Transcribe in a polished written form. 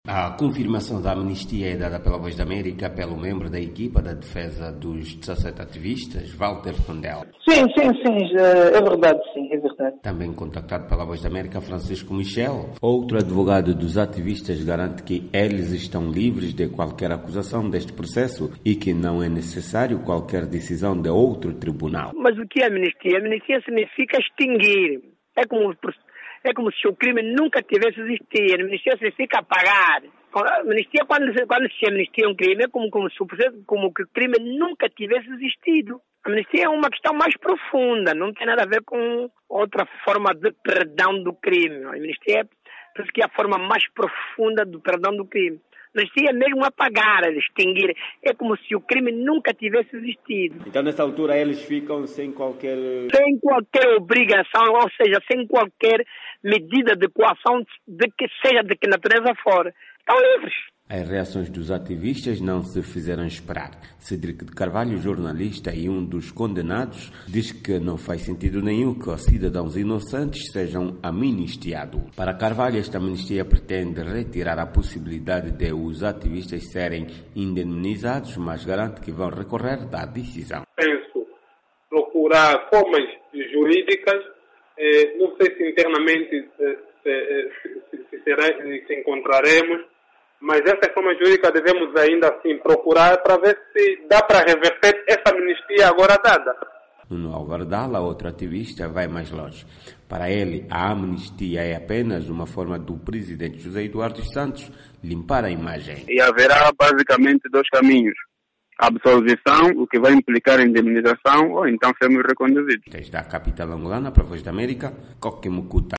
A confirmação da amnistia é dada pela Voz da América pelo membro da equipa da defesa dos 17 ativistas, Walter Condell. Sim, é verdade, sim, é verdade. Também contactado pela Voz da América, Francisco Michel, outro advogado dos ativistas, garante que eles estão livres de qualquer acusação deste processo e que não é necessário qualquer decisão de outro tribunal. Mas o que é amnistia? Amnistia significa extinguir. É como se o crime nunca tivesse existido. A amnistia significa apagar. A amnistia, quando se amnistia um crime, é como que o crime nunca tivesse existido. A amnistia é uma questão mais profunda, não tem nada a ver com outra forma de perdão do crime. A amnistia é a forma mais profunda do perdão do crime. A amnistia é mesmo apagar, extinguir. É como se o crime nunca tivesse existido. Então, nessa altura, eles ficam sem qualquer obrigação, ou seja, sem qualquer medida de coação, seja de que natureza for. Estão livres. As reações dos ativistas não se fizeram esperar. Cedric de Carvalho, jornalista e um dos condenados, diz que não faz sentido nenhum que os cidadãos inocentes sejam amnistiados. Para Carvalho, esta amnistia pretende retirar a possibilidade de os ativistas serem indemnizados, mas garante que vão recorrer da decisão. Penso procurar formas jurídicas, não sei se internamente se encontraremos, mas essa forma jurídica devemos ainda assim procurar para ver se dá para reverter essa amnistia agora dada. Nuno Alvardala, outro ativista, vai mais longe. Para ele, a amnistia é apenas uma forma do presidente José Eduardo dos Santos limpar a imagem. E haverá basicamente dois caminhos. Absolvição, o que vai implicar indemnização, ou então sermos reconduzidos. Desde a capital angolana para a Voz da América, Coque Mucuta.